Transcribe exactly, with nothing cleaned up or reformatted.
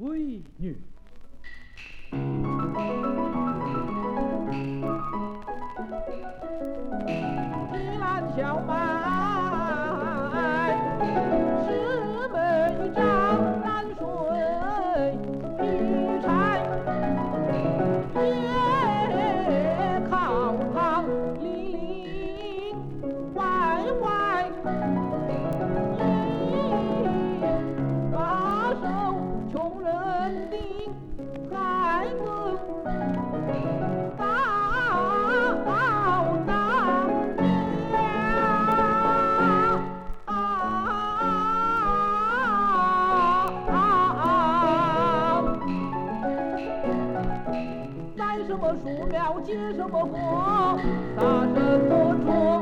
闺女。 一篮小麦是每张南水劈柴，也靠堂里里外外，一把手穷人的孩子大大栽什么树苗结什么果，撒什么种